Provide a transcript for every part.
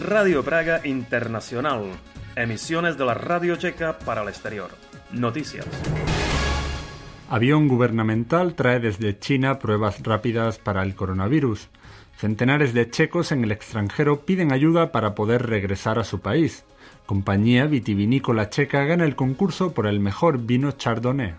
Radio Praga Internacional. Emisiones de la Radio Checa para el exterior. Noticias. Avión gubernamental trae desde China pruebas rápidas para el coronavirus. Centenares de checos en el extranjero piden ayuda para poder regresar a su país. Compañía vitivinícola checa gana el concurso por el mejor vino Chardonnay.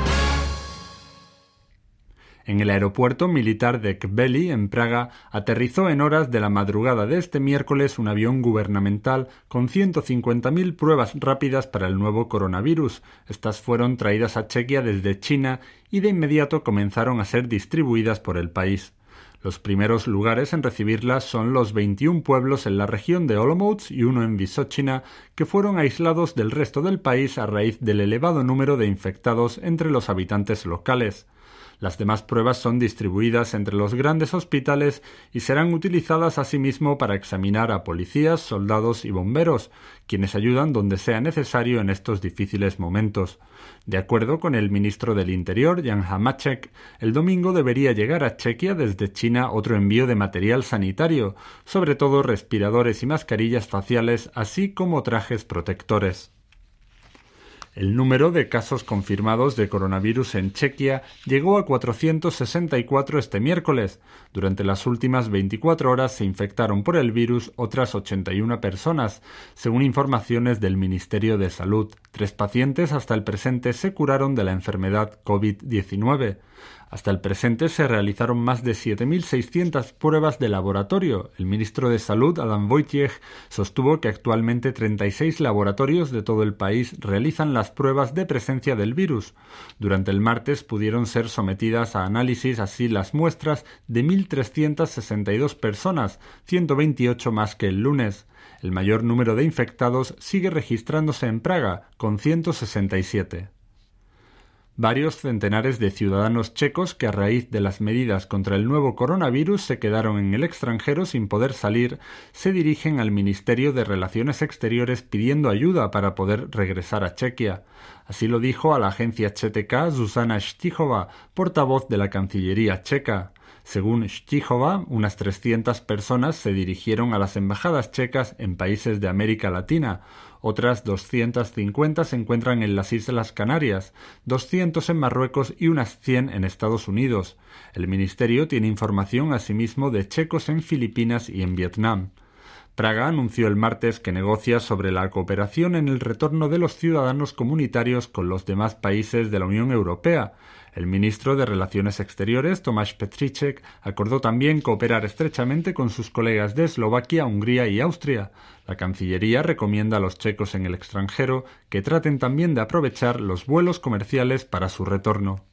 En el aeropuerto militar de Kbely, en Praga, aterrizó en horas de la madrugada de este miércoles un avión gubernamental con 150.000 pruebas rápidas para el nuevo coronavirus. Estas fueron traídas a Chequia desde China y de inmediato comenzaron a ser distribuidas por el país. Los primeros lugares en recibirlas son los 21 pueblos en la región de Olomouc y uno en Vysočina, que fueron aislados del resto del país a raíz del elevado número de infectados entre los habitantes locales. Las demás pruebas son distribuidas entre los grandes hospitales y serán utilizadas asimismo para examinar a policías, soldados y bomberos, quienes ayudan donde sea necesario en estos difíciles momentos. De acuerdo con el ministro del Interior, Jan Hamáček, el domingo debería llegar a Chequia desde China otro envío de material sanitario, sobre todo respiradores y mascarillas faciales, así como trajes protectores. El número de casos confirmados de coronavirus en Chequia llegó a 464 este miércoles. Durante las últimas 24 horas se infectaron por el virus otras 81 personas, según informaciones del Ministerio de Salud. 3 pacientes hasta el presente se curaron de la enfermedad COVID-19. Hasta el presente se realizaron más de 7.600 pruebas de laboratorio. El ministro de Salud, Adam Wojciech, sostuvo que actualmente 36 laboratorios de todo el país realizan las pruebas de presencia del virus. Durante el martes pudieron ser sometidas a análisis así las muestras de 1.362 personas, 128 más que el lunes. El mayor número de infectados sigue registrándose en Praga, con 167. Varios centenares de ciudadanos checos que a raíz de las medidas contra el nuevo coronavirus se quedaron en el extranjero sin poder salir, se dirigen al Ministerio de Relaciones Exteriores pidiendo ayuda para poder regresar a Chequia. Así lo dijo a la agencia ČTK Zuzana Štichova, portavoz de la Cancillería checa. Según Štichova, unas 300 personas se dirigieron a las embajadas checas en países de América Latina. Otras 250 se encuentran en las Islas Canarias, 200 en Marruecos y unas 100 en Estados Unidos. El ministerio tiene información asimismo de checos en Filipinas y en Vietnam. Praga anunció el martes que negocia sobre la cooperación en el retorno de los ciudadanos comunitarios con los demás países de la Unión Europea. El ministro de Relaciones Exteriores, Tomáš Petříček, acordó también cooperar estrechamente con sus colegas de Eslovaquia, Hungría y Austria. La Cancillería recomienda a los checos en el extranjero que traten también de aprovechar los vuelos comerciales para su retorno.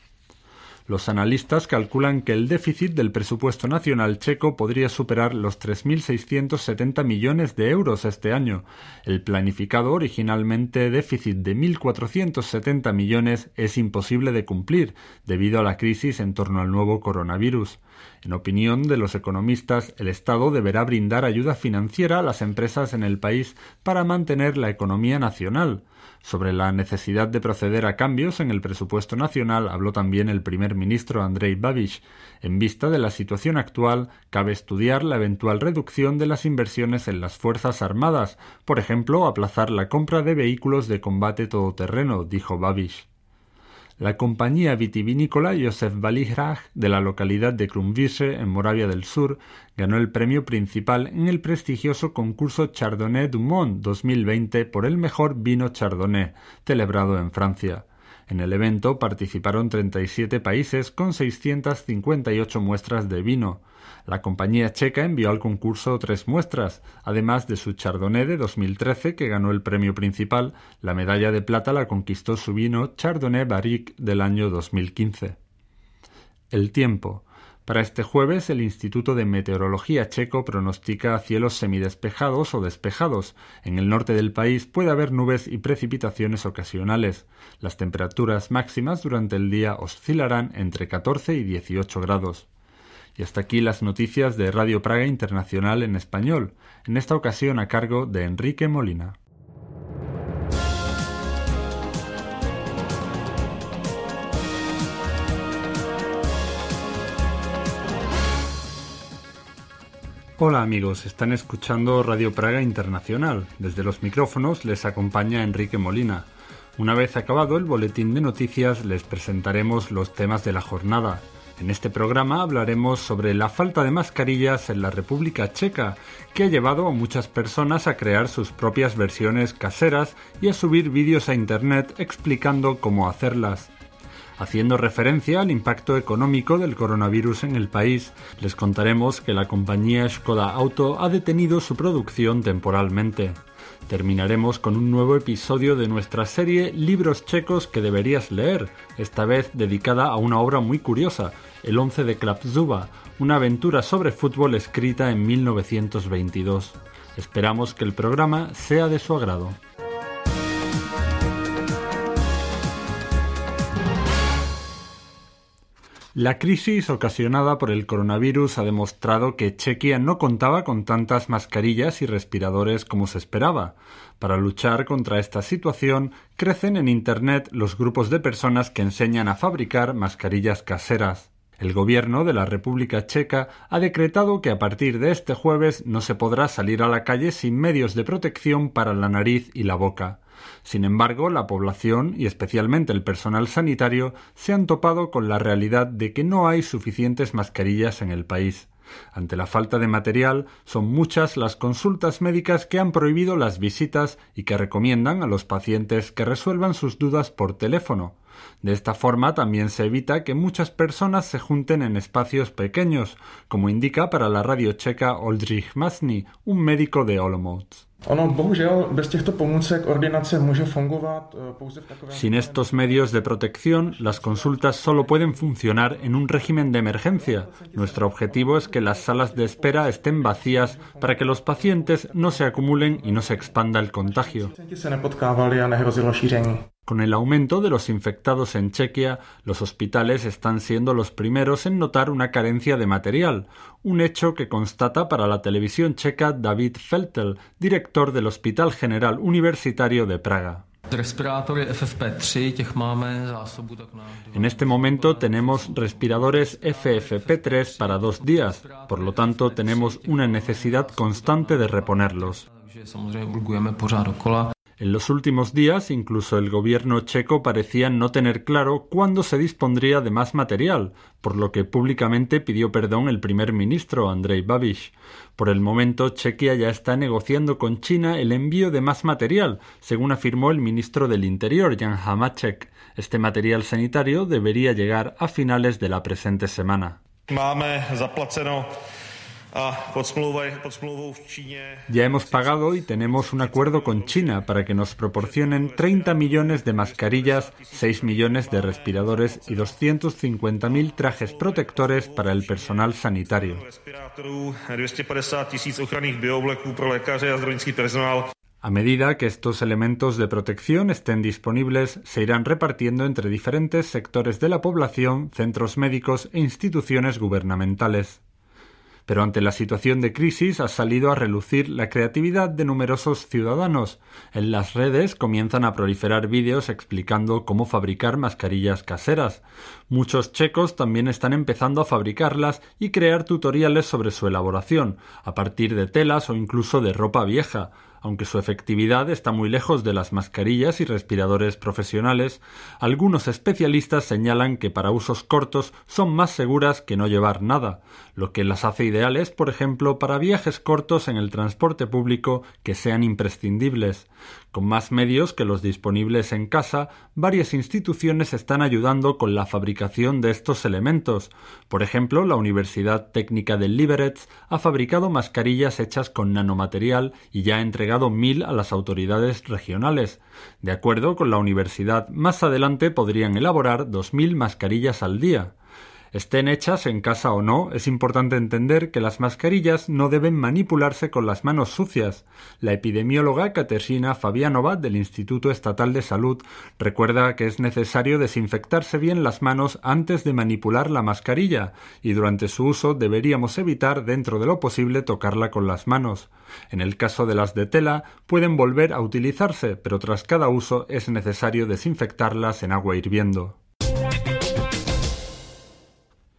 Los analistas calculan que el déficit del presupuesto nacional checo podría superar los 3.670 millones de euros este año. El planificado originalmente déficit de 1.470 millones es imposible de cumplir debido a la crisis en torno al nuevo coronavirus. En opinión de los economistas, el Estado deberá brindar ayuda financiera a las empresas en el país para mantener la economía nacional. Sobre la necesidad de proceder a cambios en el presupuesto nacional habló también el primer ministro Andrej Babiš. En vista de la situación actual, cabe estudiar la eventual reducción de las inversiones en las Fuerzas Armadas, por ejemplo, aplazar la compra de vehículos de combate todoterreno, dijo Babiš. La compañía vitivinícola Josef Balihrach de la localidad de Krumvíše, en Moravia del Sur, ganó el premio principal en el prestigioso concurso Chardonnay du Monde 2020 por el mejor vino Chardonnay, celebrado en Francia. En el evento participaron 37 países con 658 muestras de vino. La compañía checa envió al concurso 3 muestras, además de su Chardonnay de 2013, que ganó el premio principal. La medalla de plata la conquistó su vino Chardonnay Barrique del año 2015. El tiempo. Para este jueves, el Instituto de Meteorología checo pronostica cielos semidespejados o despejados. En el norte del país puede haber nubes y precipitaciones ocasionales. Las temperaturas máximas durante el día oscilarán entre 14 y 18 grados. Y hasta aquí las noticias de Radio Praga Internacional en español, en esta ocasión a cargo de Enrique Molina. Hola amigos, están escuchando Radio Praga Internacional. Desde los micrófonos les acompaña Enrique Molina. Una vez acabado el boletín de noticias, les presentaremos los temas de la jornada. En este programa hablaremos sobre la falta de mascarillas en la República Checa, que ha llevado a muchas personas a crear sus propias versiones caseras y a subir vídeos a internet explicando cómo hacerlas. Haciendo referencia al impacto económico del coronavirus en el país, les contaremos que la compañía Škoda Auto ha detenido su producción temporalmente. Terminaremos con un nuevo episodio de nuestra serie Libros checos que deberías leer, esta vez dedicada a una obra muy curiosa, El 11 de Klapzuba, una aventura sobre fútbol escrita en 1922. Esperamos que el programa sea de su agrado. La crisis ocasionada por el coronavirus ha demostrado que Chequia no contaba con tantas mascarillas y respiradores como se esperaba. Para luchar contra esta situación, crecen en Internet los grupos de personas que enseñan a fabricar mascarillas caseras. El gobierno de la República Checa ha decretado que a partir de este jueves no se podrá salir a la calle sin medios de protección para la nariz y la boca. Sin embargo, la población, y especialmente el personal sanitario, se han topado con la realidad de que no hay suficientes mascarillas en el país. Ante la falta de material, son muchas las consultas médicas que han prohibido las visitas y que recomiendan a los pacientes que resuelvan sus dudas por teléfono. De esta forma también se evita que muchas personas se junten en espacios pequeños, como indica para la radio checa Oldřich Masny, un médico de Olomouc. Sin estos medios de protección, las consultas solo pueden funcionar en un régimen de emergencia. Nuestro objetivo es que las salas de espera estén vacías para que los pacientes no se acumulen y no se expanda el contagio. Con el aumento de los infectados en Chequia, los hospitales están siendo los primeros en notar una carencia de material, un hecho que constata para la televisión checa David Feltel, director del Hospital General Universitario de Praga. En este momento tenemos respiradores FFP3 para 2 días, por lo tanto tenemos una necesidad constante de reponerlos. En los últimos días, incluso el gobierno checo parecía no tener claro cuándo se dispondría de más material, por lo que públicamente pidió perdón el primer ministro, Andrej Babiš. Por el momento, Chequia ya está negociando con China el envío de más material, según afirmó el ministro del Interior, Jan Hamáček. Este material sanitario debería llegar a finales de la presente semana. Ya hemos pagado y tenemos un acuerdo con China para que nos proporcionen 30 millones de mascarillas, 6 millones de respiradores y 250.000 trajes protectores para el personal sanitario. A medida que estos elementos de protección estén disponibles, se irán repartiendo entre diferentes sectores de la población, centros médicos e instituciones gubernamentales. Pero ante la situación de crisis ha salido a relucir la creatividad de numerosos ciudadanos. En las redes comienzan a proliferar vídeos explicando cómo fabricar mascarillas caseras. Muchos checos también están empezando a fabricarlas y crear tutoriales sobre su elaboración, a partir de telas o incluso de ropa vieja. Aunque su efectividad está muy lejos de las mascarillas y respiradores profesionales, algunos especialistas señalan que para usos cortos son más seguras que no llevar nada, lo que las hace ideales, por ejemplo, para viajes cortos en el transporte público que sean imprescindibles. Con más medios que los disponibles en casa, varias instituciones están ayudando con la fabricación de estos elementos. Por ejemplo, la Universidad Técnica de Liberec ha fabricado mascarillas hechas con nanomaterial y ya ha entregado 1.000 a las autoridades regionales. De acuerdo con la universidad, más adelante podrían elaborar 2.000 mascarillas al día. Estén hechas en casa o no, es importante entender que las mascarillas no deben manipularse con las manos sucias. La epidemióloga Kateřina Fabianova del Instituto Estatal de Salud recuerda que es necesario desinfectarse bien las manos antes de manipular la mascarilla y durante su uso deberíamos evitar dentro de lo posible tocarla con las manos. En el caso de las de tela pueden volver a utilizarse, pero tras cada uso es necesario desinfectarlas en agua hirviendo.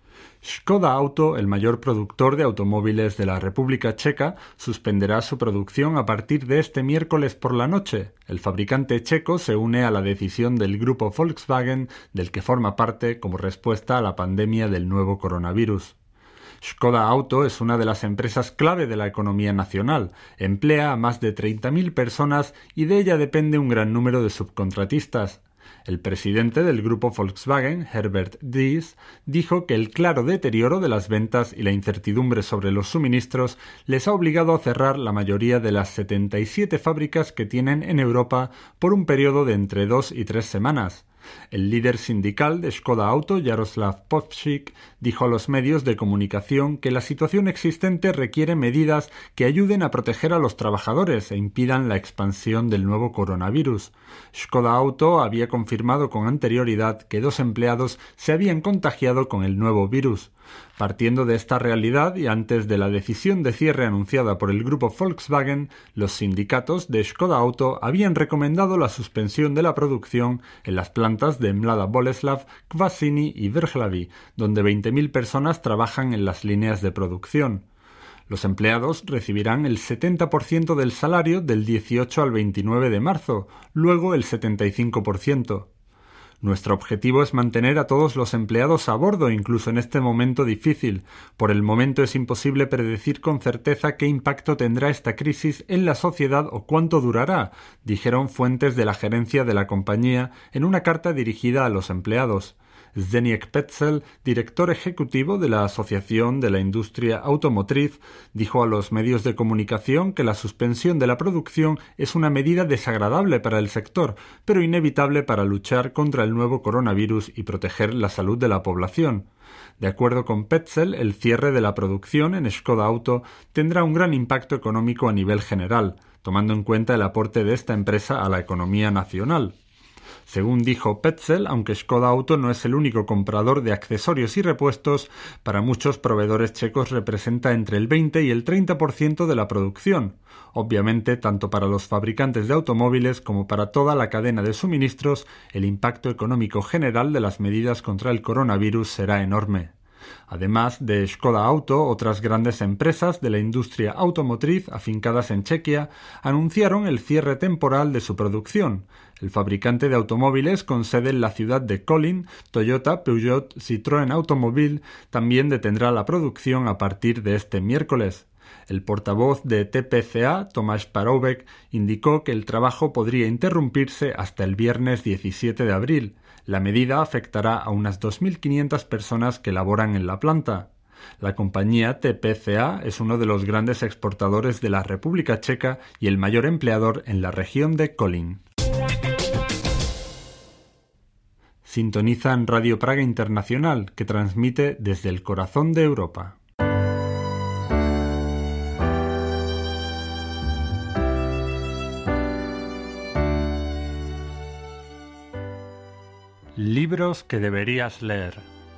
Škoda Auto, el mayor productor de automóviles de la República Checa, suspenderá su producción a partir de este miércoles por la noche. El fabricante checo se une a la decisión del grupo Volkswagen, del que forma parte como respuesta a la pandemia del nuevo coronavirus. Škoda Auto es una de las empresas clave de la economía nacional, emplea a más de 30.000 personas y de ella depende un gran número de subcontratistas. El presidente del grupo Volkswagen, Herbert Diess, dijo que el claro deterioro de las ventas y la incertidumbre sobre los suministros les ha obligado a cerrar la mayoría de las 77 fábricas que tienen en Europa por un periodo de entre 2 y 3 semanas. El líder sindical de Škoda Auto, Jaroslav Povšík, dijo a los medios de comunicación que la situación existente requiere medidas que ayuden a proteger a los trabajadores e impidan la expansión del nuevo coronavirus. Škoda Auto había confirmado con anterioridad que 2 empleados se habían contagiado con el nuevo virus. Partiendo de esta realidad y antes de la decisión de cierre anunciada por el grupo Volkswagen, los sindicatos de Škoda Auto habían recomendado la suspensión de la producción en las plantas de Mladá Boleslav, Kvasiny y Vrchlabí, donde 20.000 personas trabajan en las líneas de producción. Los empleados recibirán el 70% del salario del 18 al 29 de marzo, luego el 75%. Nuestro objetivo es mantener a todos los empleados a bordo incluso en este momento difícil. Por el momento es imposible predecir con certeza qué impacto tendrá esta crisis en la sociedad o cuánto durará, dijeron fuentes de la gerencia de la compañía en una carta dirigida a los empleados. Zdeněk Petzel, director ejecutivo de la Asociación de la Industria Automotriz, dijo a los medios de comunicación que la suspensión de la producción es una medida desagradable para el sector, pero inevitable para luchar contra el nuevo coronavirus y proteger la salud de la población. De acuerdo con Petzel, el cierre de la producción en Škoda Auto tendrá un gran impacto económico a nivel general, tomando en cuenta el aporte de esta empresa a la economía nacional. Según dijo Petzel, aunque Škoda Auto no es el único comprador de accesorios y repuestos, para muchos proveedores checos representa entre el 20 y el 30% de la producción. Obviamente, tanto para los fabricantes de automóviles como para toda la cadena de suministros, el impacto económico general de las medidas contra el coronavirus será enorme. Además de Škoda Auto, otras grandes empresas de la industria automotriz afincadas en Chequia anunciaron el cierre temporal de su producción. El fabricante de automóviles con sede en la ciudad de Kolín, Toyota, Peugeot, Citroën Automobile, también detendrá la producción a partir de este miércoles. El portavoz de TPCA, Tomáš Paroubek, indicó que el trabajo podría interrumpirse hasta el viernes 17 de abril. La medida afectará a unas 2.500 personas que laboran en la planta. La compañía TPCA es uno de los grandes exportadores de la República Checa y el mayor empleador en la región de Kolín. Sintonizan Radio Praga Internacional, que transmite desde el corazón de Europa. Libros que deberías leer.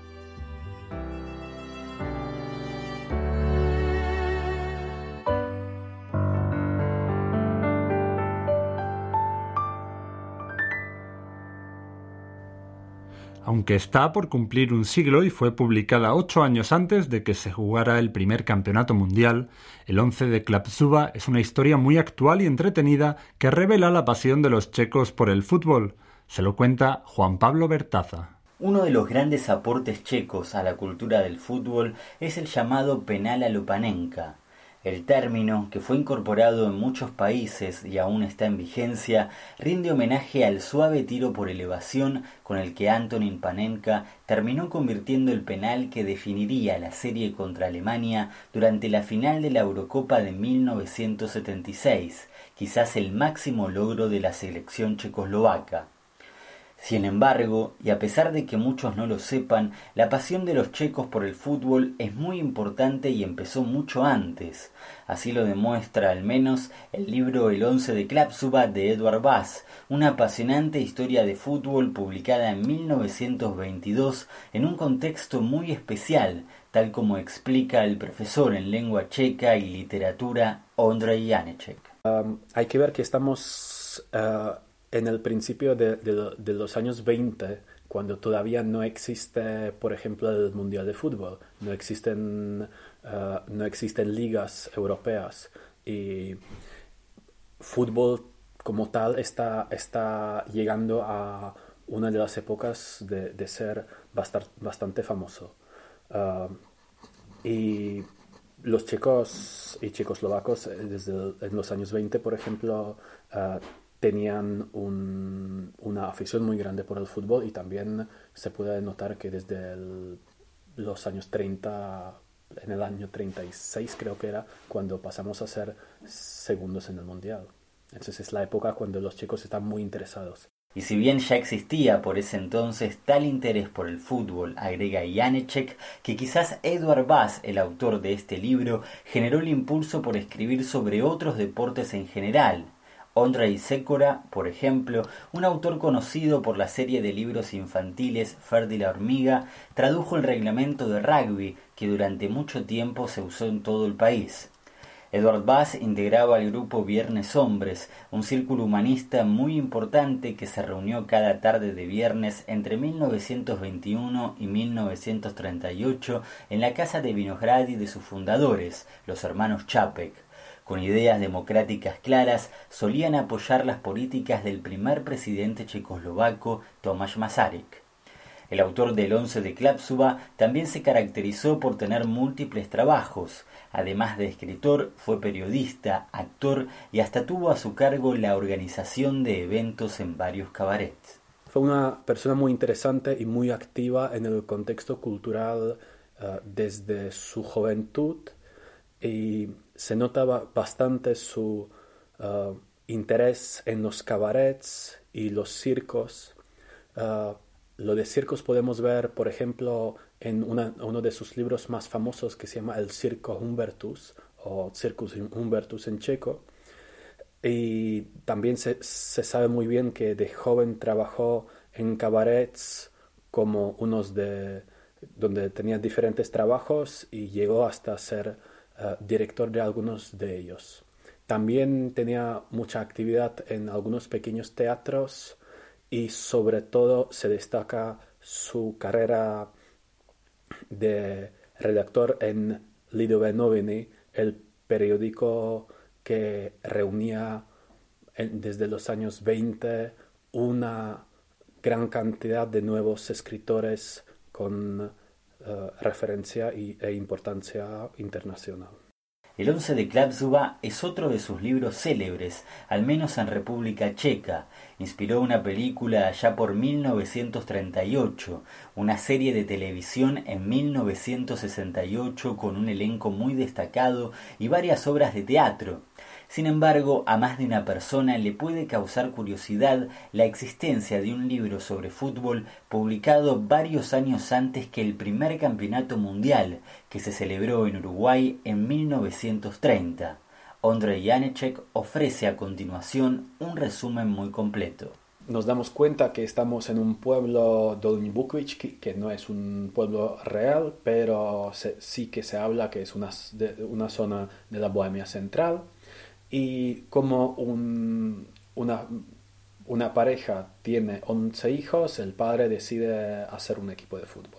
Aunque está por cumplir un siglo y fue publicada 8 años antes de que se jugara el primer campeonato mundial, el 11 de Klapsuba es una historia muy actual y entretenida que revela la pasión de los checos por el fútbol. Se lo cuenta Juan Pablo Bertaza. Uno de los grandes aportes checos a la cultura del fútbol es el llamado penal a lo Panenka. El término, que fue incorporado en muchos países y aún está en vigencia, rinde homenaje al suave tiro por elevación con el que Antonín Panenka terminó convirtiendo el penal que definiría la serie contra Alemania durante la final de la Eurocopa de 1976, quizás el máximo logro de la selección checoslovaca. Sin embargo, y a pesar de que muchos no lo sepan, la pasión de los checos por el fútbol es muy importante y empezó mucho antes. Así lo demuestra al menos el libro El 11 de Klapsuba de Edward Bass, una apasionante historia de fútbol publicada en 1922 en un contexto muy especial, tal como explica el profesor en lengua checa y literatura Ondrej Janeček. Hay que ver que estamos en el principio de los años 20, cuando todavía no existe, por ejemplo, el Mundial de Fútbol, no existen ligas europeas y fútbol como tal está llegando a una de las épocas de ser bastante famoso. Y los checos y checoslovacos en los años 20, por ejemplo, tenían una afición muy grande por el fútbol, y también se puede notar que desde los años 30, en el año 36 creo que era, cuando pasamos a ser segundos en el Mundial. Entonces es la época cuando los chicos están muy interesados. Y si bien ya existía por ese entonces tal interés por el fútbol, agrega Janeček, que quizás Eduard Vaz, el autor de este libro, generó el impulso por escribir sobre otros deportes en general. Ondřej Sekora, por ejemplo, un autor conocido por la serie de libros infantiles Ferdi la hormiga, tradujo el reglamento de rugby que durante mucho tiempo se usó en todo el país. Eduard Vaz integraba el grupo Viernes Hombres, un círculo humanista muy importante que se reunió cada tarde de viernes entre 1921 y 1938 en la casa de Vinohrady de sus fundadores, los hermanos Čapek. Con ideas democráticas claras, solían apoyar las políticas del primer presidente checoslovaco, Tomáš Masaryk. El autor del Once de Klapsuba también se caracterizó por tener múltiples trabajos. Además de escritor, fue periodista, actor y hasta tuvo a su cargo la organización de eventos en varios cabarets. Fue una persona muy interesante y muy activa en el contexto cultural desde su juventud, y se notaba bastante su interés en los cabarets y los circos. Lo de circos podemos ver, por ejemplo, en uno de sus libros más famosos que se llama El Circo Humbertus, o Circus Humbertus en checo. Y también se sabe muy bien que de joven trabajó en cabarets como donde tenía diferentes trabajos, y llegó hasta ser director de algunos de ellos. También tenía mucha actividad en algunos pequeños teatros, y sobre todo se destaca su carrera de redactor en Lidové noviny, el periódico que reunía desde los años 20 una gran cantidad de nuevos escritores con referencia e importancia internacional. El Once de Klapsuba es otro de sus libros célebres, al menos en República Checa. Inspiró una película allá por 1938, una serie de televisión en 1968 con un elenco muy destacado y varias obras de teatro. Sin embargo, a más de una persona le puede causar curiosidad la existencia de un libro sobre fútbol publicado varios años antes que el primer campeonato mundial, que se celebró en Uruguay en 1930. Ondřej Janeček ofrece a continuación un resumen muy completo. Nos damos cuenta que estamos en un pueblo Dolní Bukvičky, que no es un pueblo real, pero sí que se habla que es una zona de la Bohemia Central. Y como una pareja tiene 11 hijos, el padre decide hacer un equipo de fútbol.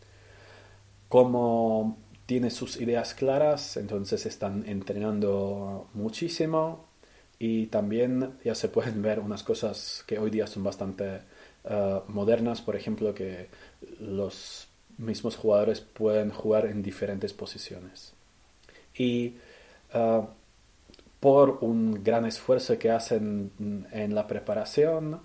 Como tiene sus ideas claras, entonces están entrenando muchísimo, y también ya se pueden ver unas cosas que hoy día son bastante modernas, por ejemplo, que los mismos jugadores pueden jugar en diferentes posiciones. Y por un gran esfuerzo que hacen en la preparación,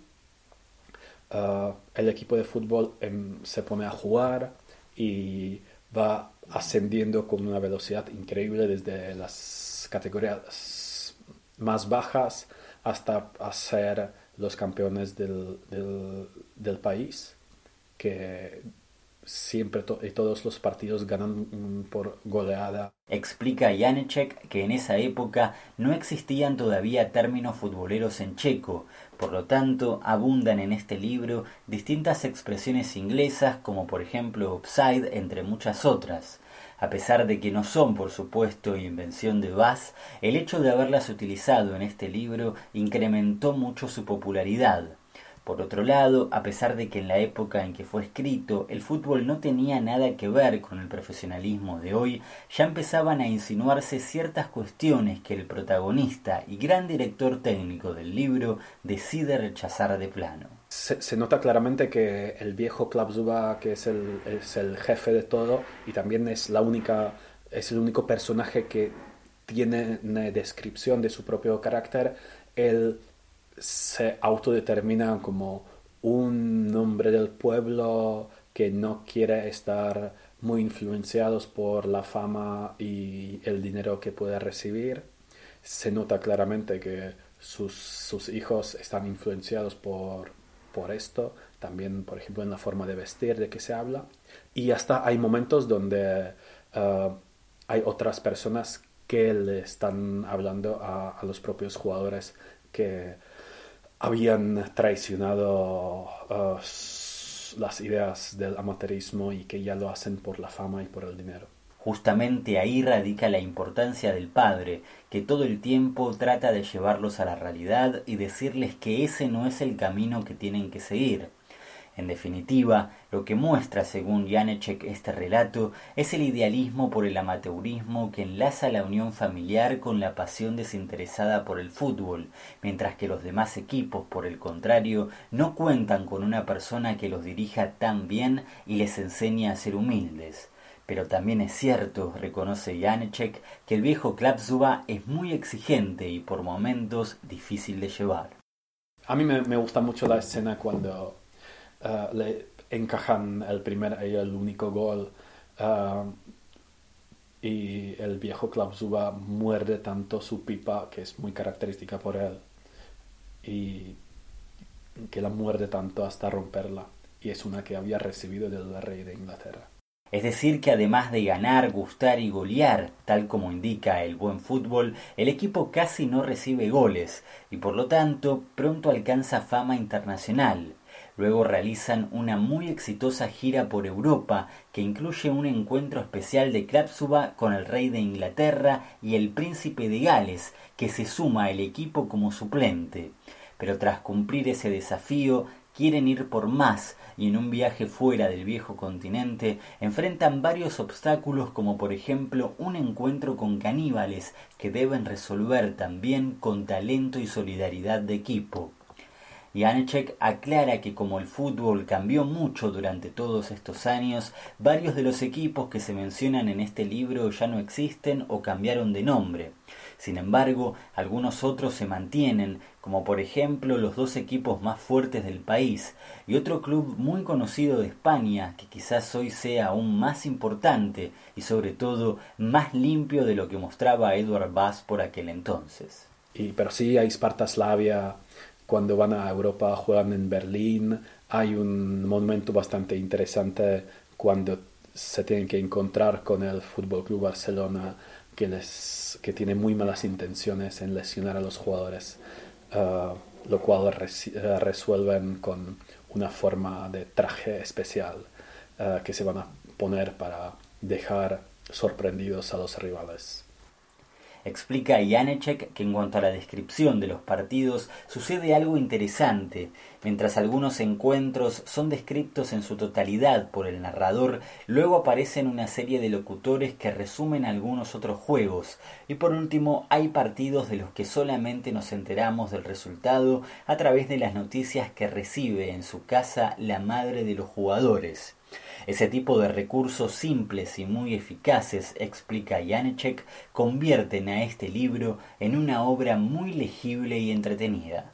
el equipo de fútbol se pone a jugar y va ascendiendo con una velocidad increíble desde las categorías más bajas hasta ser los campeones del país, que siempre y todos los partidos ganan por goleada. Explica Janeček que en esa época no existían todavía términos futboleros en checo, por lo tanto abundan en este libro distintas expresiones inglesas como por ejemplo offside, entre muchas otras. A pesar de que no son, por supuesto, invención de Vaz, el hecho de haberlas utilizado en este libro incrementó mucho su popularidad. Por otro lado, a pesar de que en la época en que fue escrito el fútbol no tenía nada que ver con el profesionalismo de hoy, ya empezaban a insinuarse ciertas cuestiones que el protagonista y gran director técnico del libro decide rechazar de plano. Se nota claramente que el viejo Klapsuba, que es el jefe de todo y también es el único personaje que tiene una descripción de su propio carácter, él se autodetermina como un hombre del pueblo que no quiere estar muy influenciados por la fama y el dinero que puede recibir. Se nota claramente que sus hijos están influenciados por esto, también por ejemplo en la forma de vestir de que se habla, y hasta hay momentos donde hay otras personas que le están hablando a los propios jugadores que habían traicionado las ideas del amateurismo y que ya lo hacen por la fama y por el dinero. Justamente ahí radica la importancia del padre, que todo el tiempo trata de llevarlos a la realidad y decirles que ese no es el camino que tienen que seguir. En definitiva, lo que muestra, según Janeček, este relato es el idealismo por el amateurismo que enlaza la unión familiar con la pasión desinteresada por el fútbol, mientras que los demás equipos, por el contrario, no cuentan con una persona que los dirija tan bien y les enseñe a ser humildes. Pero también es cierto, reconoce Janeček, que el viejo Klapsuba es muy exigente y por momentos difícil de llevar. A mí me gusta mucho la escena cuando le encajan el primer y el único gol y el viejo Klapsuba muerde tanto su pipa, que es muy característica por él, y que la muerde tanto hasta romperla, y es una que había recibido del rey de Inglaterra. Es decir que además de ganar, gustar y golear, tal como indica el buen fútbol, el equipo casi no recibe goles y por lo tanto pronto alcanza fama internacional. Luego realizan una muy exitosa gira por Europa que incluye un encuentro especial de Klapsuba con el rey de Inglaterra y el príncipe de Gales, que se suma al equipo como suplente. Pero tras cumplir ese desafío, quieren ir por más y en un viaje fuera del viejo continente enfrentan varios obstáculos como por ejemplo un encuentro con caníbales que deben resolver también con talento y solidaridad de equipo. Janeček aclara que como el fútbol cambió mucho durante todos estos años, varios de los equipos que se mencionan en este libro ya no existen o cambiaron de nombre. Sin embargo, algunos otros se mantienen, como por ejemplo los dos equipos más fuertes del país, y otro club muy conocido de España, que quizás hoy sea aún más importante y sobre todo más limpio de lo que mostraba Edward Bass por aquel entonces. Pero sí hay Sparta Slavia. Cuando van a Europa juegan en Berlín. Hay un momento bastante interesante cuando se tienen que encontrar con el Fútbol Club Barcelona, que tiene muy malas intenciones en lesionar a los jugadores, lo cual resuelven con una forma de traje especial que se van a poner para dejar sorprendidos a los rivales. Explica Janeček que en cuanto a la descripción de los partidos sucede algo interesante. Mientras algunos encuentros son descritos en su totalidad por el narrador, luego aparecen una serie de locutores que resumen algunos otros juegos. Y por último, hay partidos de los que solamente nos enteramos del resultado a través de las noticias que recibe en su casa la madre de los jugadores. Ese tipo de recursos simples y muy eficaces, explica Janeček, convierten a este libro en una obra muy legible y entretenida.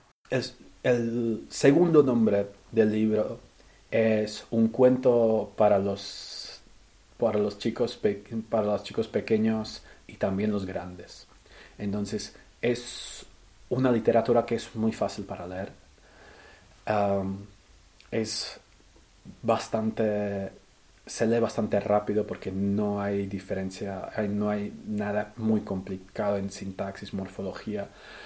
El segundo nombre del libro es un cuento para los chicos pequeños y también los grandes. Entonces es una literatura que es muy fácil para leer. Se lee bastante rápido porque no hay diferencia, no hay nada muy complicado en sintaxis, morfología,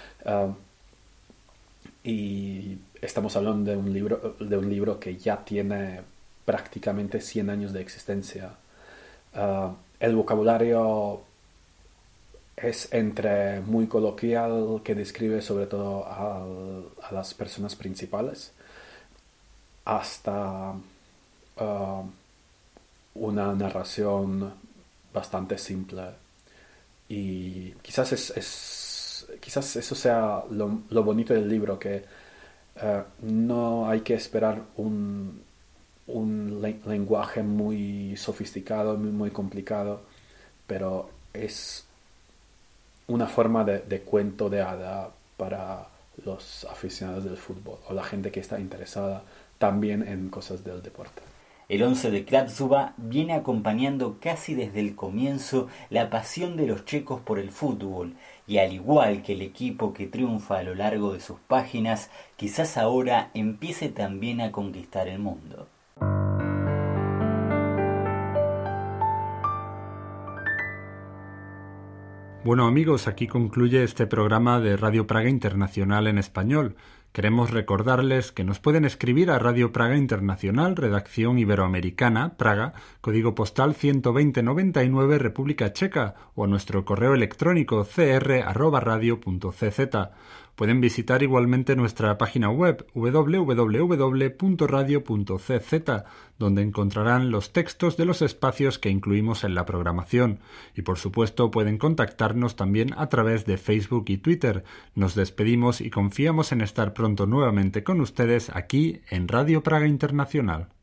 y estamos hablando de un libro que ya tiene prácticamente 100 años de existencia. El vocabulario es entre muy coloquial, que describe sobre todo a las personas principales, hasta una narración bastante simple. Y quizás quizás eso sea lo bonito del libro, que no hay que esperar un lenguaje muy sofisticado, muy complicado, pero es una forma de cuento de hada para los aficionados del fútbol o la gente que está interesada también en cosas del deporte. El 11 de Kravtsova viene acompañando casi desde el comienzo la pasión de los checos por el fútbol, y al igual que el equipo que triunfa a lo largo de sus páginas, quizás ahora empiece también a conquistar el mundo. Bueno amigos, aquí concluye este programa de Radio Praga Internacional en español. Queremos recordarles que nos pueden escribir a Radio Praga Internacional, Redacción Iberoamericana, Praga, código postal 12099, República Checa, o a nuestro correo electrónico cr@radio.cz. Pueden visitar igualmente nuestra página web www.radio.cz, donde encontrarán los textos de los espacios que incluimos en la programación. Y por supuesto pueden contactarnos también a través de Facebook y Twitter. Nos despedimos y confiamos en estar pronto nuevamente con ustedes aquí en Radio Praga Internacional.